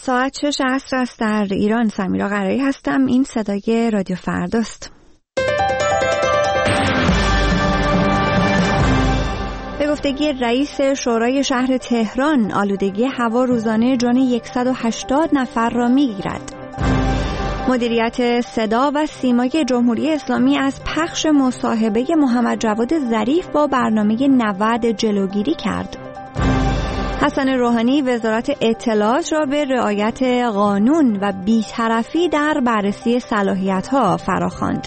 ساعت 6 عصر است در ایران. سمیرا قرایی هستم. این صدای رادیو فرداست. به گفتگی رئیس شورای شهر تهران، آلودگی هوا روزانه جان 180 نفر را می‌گیرد. مدیریت صدا و سیمای جمهوری اسلامی از پخش مصاحبه محمد جواد ظریف با برنامه 90 جلوگیری کرد. حسن روحانی وزارت اطلاعات را به رعایت قانون و بی‌طرفی در بررسی صلاحیت‌ها فراخواند.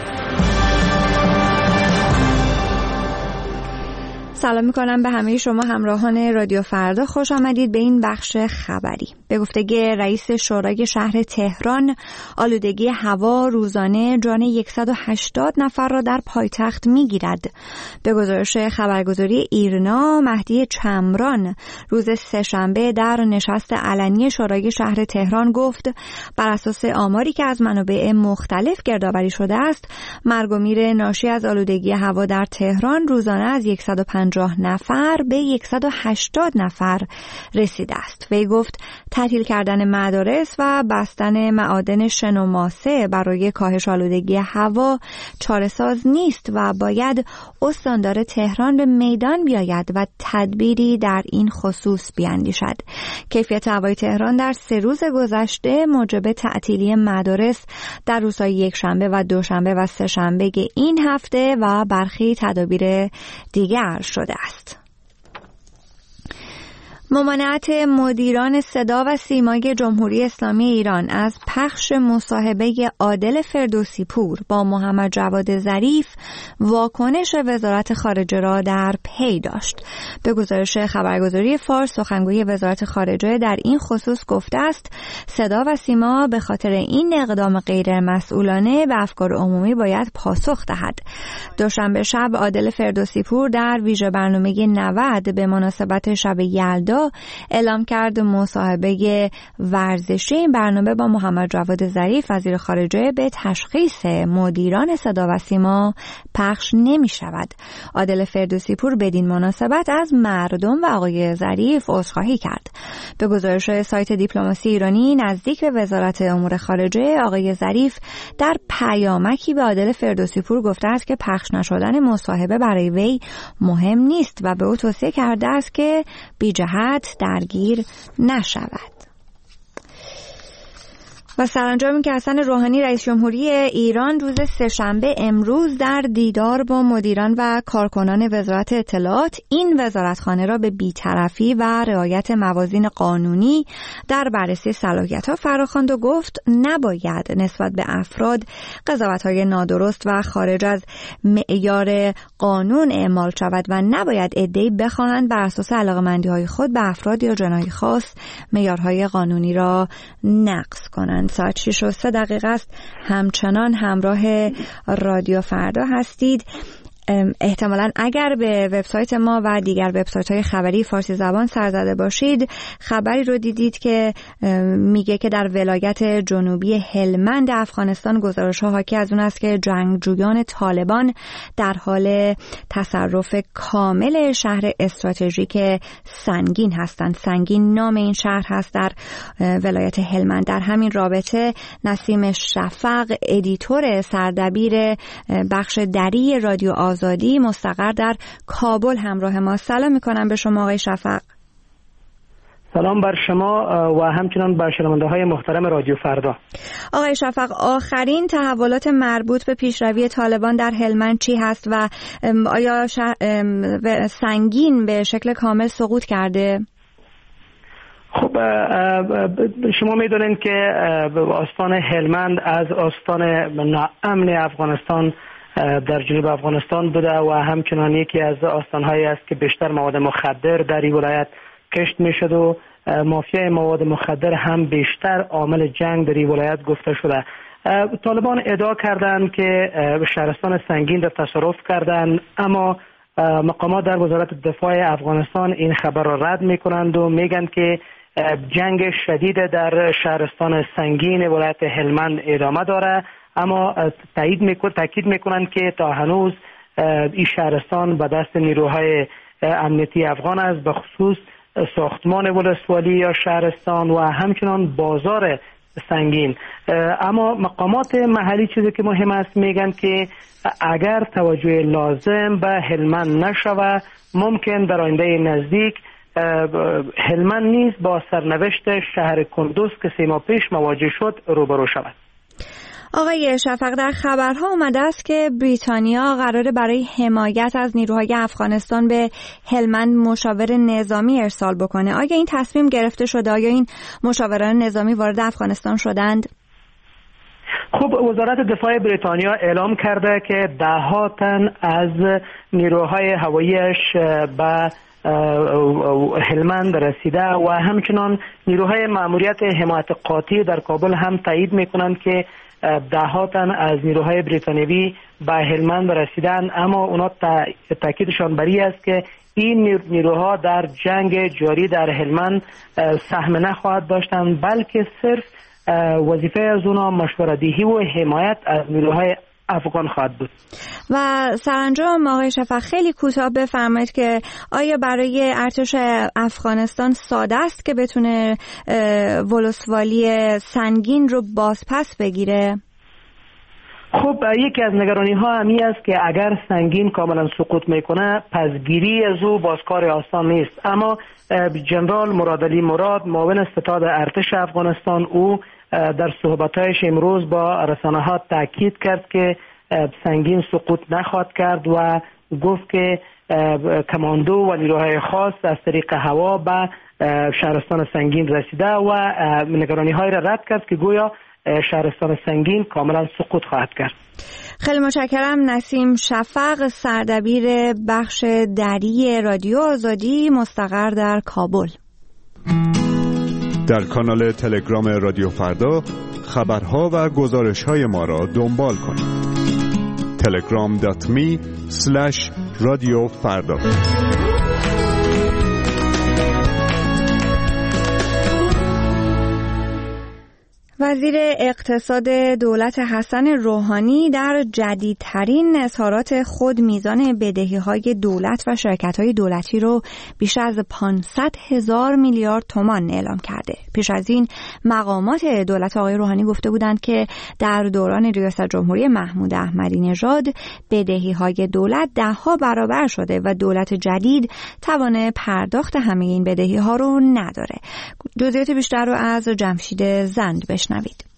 سلام میکنم به همه شما همراهان رادیو فردا. خوش آمدید به این بخش خبری. به گفته رئیس شورای شهر تهران، آلودگی هوا روزانه جان 180 نفر را در پایتخت میگیرد. به گزارش خبرگزاری ایرنا، مهدی چمران روز سه‌شنبه در نشست علنی شورای شهر تهران گفت بر اساس آماری که از منابع مختلف گردآوری شده است، مرگ و میر ناشی از آلودگی هوا در تهران روزانه از 150 نفر به 180 نفر رسیده است. وی گفت تعطیل کردن مدارس و بستن معادن شن و ماسه برای کاهش آلودگی هوا چاره‌ساز نیست و باید استاندار تهران به میدان بیاید و تدبیری در این خصوص بیاندیشد. کیفیت هوای تهران در 3 روز گذشته موجب تعطیلی مدارس در روزهای یکشنبه و دوشنبه و سه‌شنبه این هفته و برخی تدابیر دیگر شده است. ممانعت مدیران صدا و سیمای جمهوری اسلامی ایران از پخش مصاحبه عادل فردوسی پور با محمد جواد ظریف واکنش وزارت خارجه را در پی داشت. به گزارش خبرگزاری فارس، سخنگوی وزارت خارجه در این خصوص گفته است صدا و سیما به خاطر این اقدام غیر مسئولانه به افکار عمومی باید پاسخ دهد. دوشنبه شب عادل فردوسی پور در ویژه برنامه 90 به مناسبت شب یلدا اعلام کرد مصاحبه ورزشی این برنامه با محمد جواد ظریف وزیر خارجه به تشخیص مدیران صدا و سیما پخش نمی شود. عادل فردوسی پور بدین مناسبت از مردم و آقای ظریف عذرخواهی کرد. به گزارش سایت دیپلماسی ایرانی نزدیک به وزارت امور خارجه، آقای ظریف در پیامکی به عادل فردوسی پور گفته است که پخش نشدن مصاحبه برای وی مهم نیست و به او توصیه کرده است که بی جهت درگیر نشود. و سرانجام که حسن روحانی رئیس جمهوری ایران روز سه‌شنبه امروز در دیدار با مدیران و کارکنان وزارت اطلاعات این وزارتخانه را به بی‌طرفی و رعایت موازین قانونی در بررسی صلاحیت‌ها فراخواند و گفت نباید نسبت به افراد قضاوت‌های نادرست و خارج از معیار قانون اعمال شود و نباید عده‌ای بخواهند بر اساس علاقه‌مندی‌های خود به افراد یا جناحی خاص معیارهای قانونی را نقض کنند. ساعت 6:03 است. همچنان همراه رادیو فردا هستید. احتمالاً اگر به وبسایت ما و دیگر وبسایت‌های خبری فارسی زبان سر زده باشید، خبری رو دیدید که میگه که در ولایت جنوبی هلمند افغانستان گزارش‌ها حاکی از اون است که جنگجویان طالبان در حال تصرف کامل شهر استراتژیک سنگین هستند. سنگین نام این شهر هست در ولایت هلمند. در همین رابطه نسیم شفق، ادیتور سردبیر بخش دری رادیو آزادی مستقر در کابل همراه ما. سلام میکنم به شما آقای شفق. سلام بر شما و همچنان بر شنونده‌های محترم رادیو فردا. آقای شفق، آخرین تحولات مربوط به پیشروی طالبان در هلمند چی هست و آیا سنگین به شکل کامل سقوط کرده؟ خب شما میدونید که استان هلمند از استان ناامن افغانستان در جنوب افغانستان بوده و همچنان یکی از استان‌هایی است که بیشتر مواد مخدر در این ولایت کشت میشد و مافیای مواد مخدر هم بیشتر عامل جنگ در این ولایت گفته شده. طالبان ادعا کردند که شهرستان سنگین را تصرف کردند، اما مقامات در وزارت دفاع افغانستان این خبر را رد میکنند و میگن که جنگ شدید در شهرستان سنگین ولایت هلمند ادامه داره، اما تاکید میکنند که تا هنوز این شهرستان به دست نیروهای امنیتی افغان است، به خصوص ساختمان ولسوالی یا شهرستان و همچنان بازار سنگین. اما مقامات محلی چیزی که مهم است میگن که اگر توجه لازم به هلمند نشود ممکن در آینده نزدیک هلمند نیز با سرنوشت شهر کندوز که 3 ماه پیش مواجه شد روبرو شود. آقای شفق، در خبرها اومده است که بریتانیا قراره برای حمایت از نیروهای افغانستان به هلمند مشاور نظامی ارسال بکنه. آیا این تصمیم گرفته شده؟ آیا این مشاوران نظامی وارد افغانستان شدند؟ خب وزارت دفاع بریتانیا اعلام کرده که 10 تن از نیروهای هواییش به هلمند رسیده و همچنان نیروهای مأموریت حمایت قاطع در کابل هم تایید میکنند که 10 تن از نیروهای بریتانیایی به هلمند رسیدن، اما اونا تاکیدشان بر این است که این نیروها در جنگ جاری در هلمند سهم نخواهد داشتند، بلکه صرف وظیفه از اونا مشوره‌دهی و حمایت از نیروهای افغان خواهد بود. و سرانجام آقای شفق خیلی کوتاه بفرمایید که آیا برای ارتش افغانستان ساده است که بتونه ولسوالی سنگین رو بازپس بگیره؟ خب یکی از نگرانی ها همی است که اگر سنگین کاملا سقوط میکنه پسگیری از او بازکار آسان نیست، اما جنرال مرادعلی مراد معاون ستاد ارتش افغانستان او در صحبتایش امروز با رسانه ها تاکید کرد که سنگین سقوط نخواهد کرد و گفت که کماندو و نیروهای خاص از طریق هوا به شهرستان سنگین رسیده و نگرانی های را رد کرد که گویا شهرستان سنگین کاملا سقوط خواهد کرد. خیلی متشکرم. نسیم شفق، سردبیر بخش دری رادیو آزادی مستقر در کابل. در کانال تلگرام رادیو فردا خبرها و گزارش‌های ما را دنبال کنید. telegram.me/رادیو فردا. وزیر اقتصاد دولت حسن روحانی در جدیدترین اظهارات خود میزان بدهی‌های دولت و شرکت‌های دولتی رو بیش از 500,000 میلیارد تومان اعلام کرده. پیش از این مقامات دولت آقای روحانی گفته بودند که در دوران ریاست جمهوری محمود احمدی نژاد بدهی‌های دولت 10 برابر شده و دولت جدید توان پرداخت همه این بدهی‌ها رو نداره. جزئیات بیشتر رو از جمشید زند بشنوید.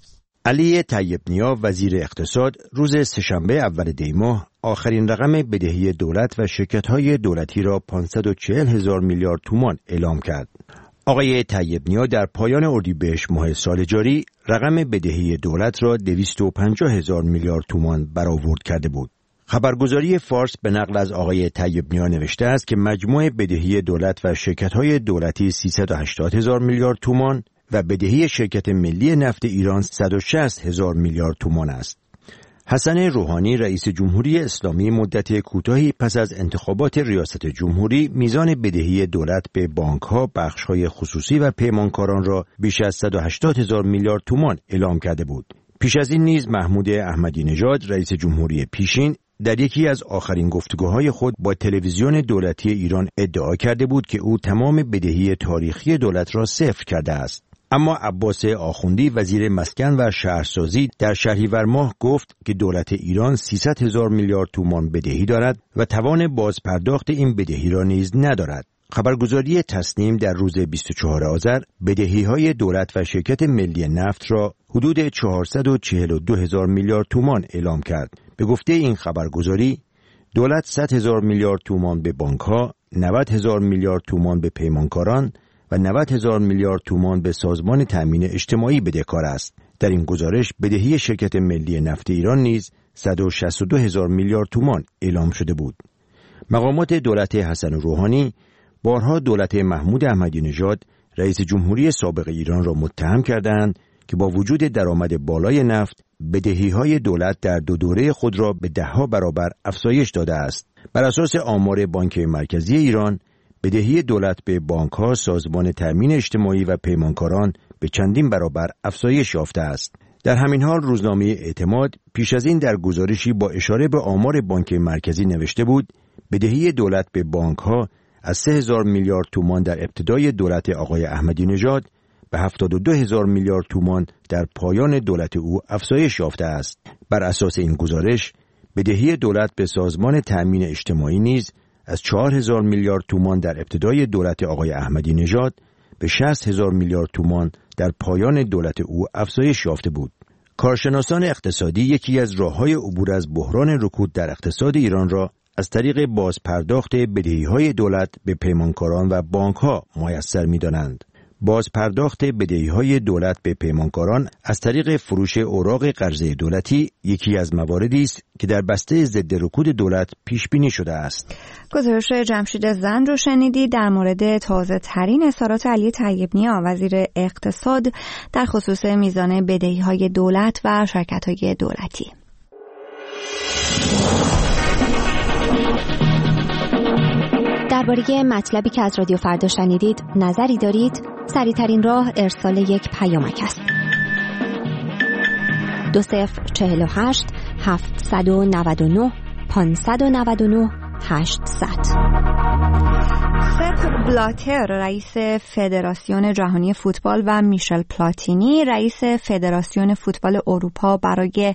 علی طیب نیا وزیر اقتصاد روز سه‌شنبه اول دی ماه آخرین رقم بدهی دولت و شرکت‌های دولتی را 540,000 میلیارد تومان اعلام کرد. آقای طیب نیا در پایان اردیبهشت ماه سال جاری رقم بدهی دولت را 250,000 میلیارد تومان برآورد کرده بود. خبرگزاری فارس به نقل از آقای طیب نیا نوشته است که مجموع بدهی دولت و شرکت‌های دولتی 380,000 میلیارد تومان و بدهی شرکت ملی نفت ایران 160,000 میلیارد تومان است. حسن روحانی رئیس جمهوری اسلامی مدت کوتاهی پس از انتخابات ریاست جمهوری میزان بدهی دولت به بانک‌ها، بخش‌های خصوصی و پیمانکاران را بیش از 180,000 میلیارد تومان اعلام کرده بود. پیش از این نیز محمود احمدی نژاد رئیس جمهوری پیشین در یکی از آخرین گفتگوهای خود با تلویزیون دولتی ایران ادعا کرده بود که او تمام بدهی تاریخی دولت را صفر کرده است. اما عباس آخوندی وزیر مسکن و شهرسازی در شهریور ماه گفت که دولت ایران 300,000 میلیارد تومان بدهی دارد و توان بازپرداخت این بدهی را نیز ندارد. خبرگزاری تسنیم در روز 24 آذر بدهی‌های دولت و شرکت ملی نفت را حدود 442,000 میلیارد تومان اعلام کرد. به گفته این خبرگزاری دولت 100,000 میلیارد تومان به بانک‌ها، 90,000 میلیارد تومان به پیمانکاران و 90,000 میلیارد تومان به سازمان تأمین اجتماعی بدهکار است. در این گزارش بدهی شرکت ملی نفت ایران نیز 162,000 میلیارد تومان اعلام شده بود. مقامات دولت حسن روحانی بارها دولت محمود احمدی نژاد رئیس جمهوری سابق ایران را متهم کردند که با وجود درآمد بالای نفت بدهی‌های دولت در 2 دوره خود را به 10 برابر افزایش داده است. بر اساس آمار بانک مرکزی ایران بدهی دولت به بانک‌ها، سازمان تأمین اجتماعی و پیمانکاران به چندین برابر افزایش یافته است. در همین حال روزنامه اعتماد پیش از این در گزارشی با اشاره به آمار بانک مرکزی نوشته بود بدهی دولت به بانک‌ها از 3,000 میلیارد تومان در ابتدای دولت آقای احمدی نژاد به 72,000 میلیارد تومان در پایان دولت او افزایش یافته است. بر اساس این گزارش، بدهی دولت به سازمان تأمین اجتماعی نیز از 4,000 میلیارد تومان در ابتدای دولت آقای احمدی نژاد به 60,000 میلیارد تومان در پایان دولت او افزایش یافته بود. کارشناسان اقتصادی یکی از راه‌های عبور از بحران رکود در اقتصاد ایران را از طریق بازپرداخت بدهی‌های دولت به پیمانکاران و بانک‌ها میسر می‌دانند. بازپرداخت بدهی‌های دولت به پیمانکاران از طریق فروش اوراق قرضه دولتی یکی از مواردی است که در بسته ضد رکود دولت پیش بینی شده است. گزارش جمشید زند رو شنیدید در مورد تازه ترین اظهارات علی طیب‌نیا وزیر اقتصاد در خصوص میزان بدهی‌های دولت و شرکت‌های دولتی. درباره مطلبی که از رادیو فردا شنیدید نظری دارید؟ سریع‌ترین راه ارسال یک پیامک است. 2048 799 599 800. سپ بلاتر رئیس فدراسیون جهانی فوتبال و میشل پلاتینی رئیس فدراسیون فوتبال اروپا برای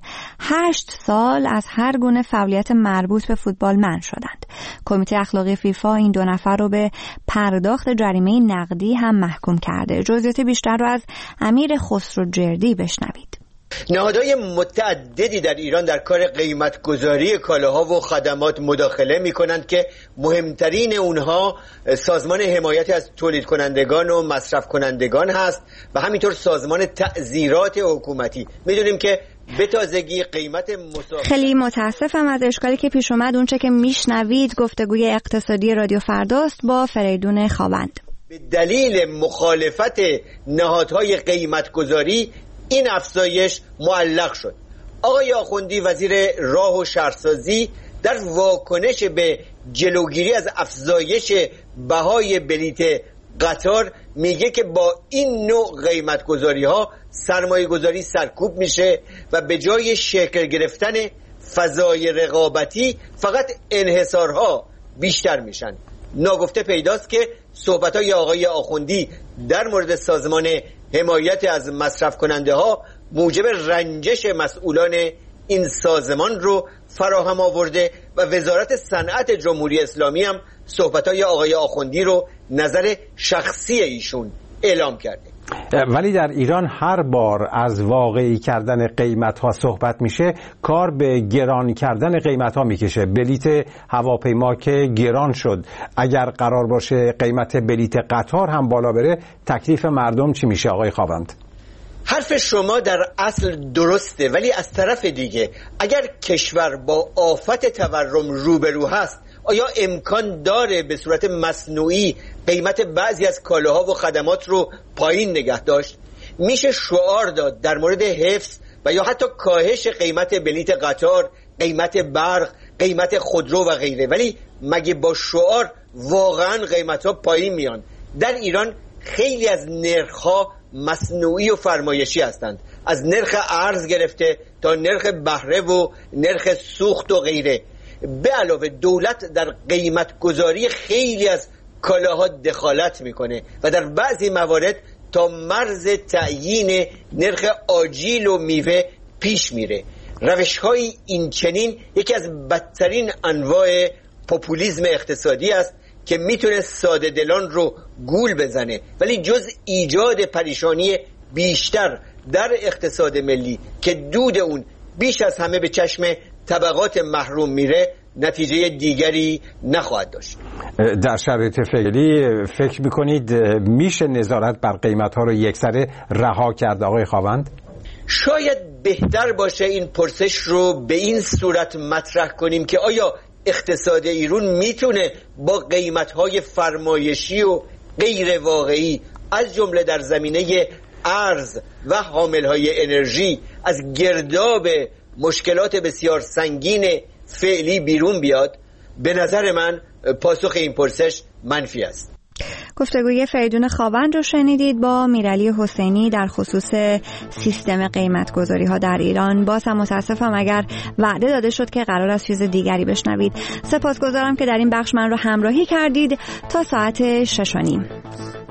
8 سال از هر گونه فعالیت مربوط به فوتبال منع شدند. کمیته اخلاقی فیفا این دو نفر رو به پرداخت جریمه نقدی هم محکوم کرده. جزئیات بیشتر رو از امیر خسروجردی بشنوید. نهادهای متعددی در ایران در کار قیمتگذاری کالاها و خدمات مداخله می‌کنند که مهمترین اونها سازمان حمایت از تولید کنندگان و مصرف کنندگان هست و همینطور سازمان تعزیرات حکومتی. می‌دونیم که به تازگی قیمت خیلی متاسفم از اشکالی که پیش اومد. اونچه که میشنوید گفتگوی اقتصادی رادیو فرداست با فریدون خاوند. به دلیل مخالفت نهادهای قیمتگذاری این افزایش معلق شد. آقای آخوندی وزیر راه و شهرسازی در واکنش به جلوگیری از افزایش بهای بلیت قطار میگه که با این نوع قیمتگذاری ها سرمایه گذاری سرکوب میشه و به جای شکل گرفتن فضای رقابتی فقط انحصارها بیشتر میشن. ناگفته پیداست که صحبت‌های آقای آخوندی در مورد سازمان حمایت از مصرف کننده ها موجب رنجش مسئولان این سازمان رو فراهم آورده و وزارت صنعت جمهوری اسلامی هم صحبت‌های آقای آخوندی رو نظر شخصی ایشون اعلام کرده. ولی در ایران هر بار از واقعی کردن قیمت‌ها صحبت میشه کار به گران کردن قیمت‌ها میکشه. بلیت هواپیما که گران شد، اگر قرار باشه قیمت بلیت قطار هم بالا بره تکلیف مردم چی میشه آقای خاوند؟ حرف شما در اصل درسته، ولی از طرف دیگه اگر کشور با آفت تورم روبرو هست آیا امکان داره به صورت مصنوعی قیمت بعضی از کالاها و خدمات رو پایین نگه داشت؟ میشه شعار داد در مورد حفظ و یا حتی کاهش قیمت بلیت قطار، قیمت برق، قیمت خودرو و غیره، ولی مگه با شعار واقعا قیمت‌ها پایین میان؟ در ایران خیلی از نرخ‌ها مصنوعی و فرمایشی هستند، از نرخ ارز گرفته تا نرخ بهره و نرخ سوخت و غیره. به علاوه دولت در قیمت گذاری خیلی از کالاها دخالت میکنه و در بعضی موارد تا مرز تعیین نرخ آجیل و میوه پیش میره. روش‌های این چنین یکی از بدترین انواع پوپولیسم اقتصادی است که میتونه ساده دلان رو گول بزنه، ولی جز ایجاد پریشانی بیشتر در اقتصاد ملی که دود اون بیش از همه به چشم طبقات محروم میره نتیجه دیگری نخواهد داشت. در شرایط فعلی فکر میکنید میشه نظارت بر قیمت ها رو یکسره رها کرد آقای خاوند؟ شاید بهتر باشه این پرسش رو به این صورت مطرح کنیم که آیا اقتصاد ایران میتونه با قیمت‌های فرمایشی و غیر واقعی از جمله در زمینه ارز و حامل‌های انرژی از گرداب مشکلات بسیار سنگین فعلی بیرون بیاد؟ به نظر من پاسخ این پرسش منفی است. گفتگوی فریدون خاوند رو شنیدید با میرعلی حسینی در خصوص سیستم قیمت‌گذاری ها در ایران. باز هم متاسفم اگر وعده داده شد که قرار است چیز دیگری بشنوید. سپاسگزارم که در این بخش من رو همراهی کردید. تا ساعت 6:30.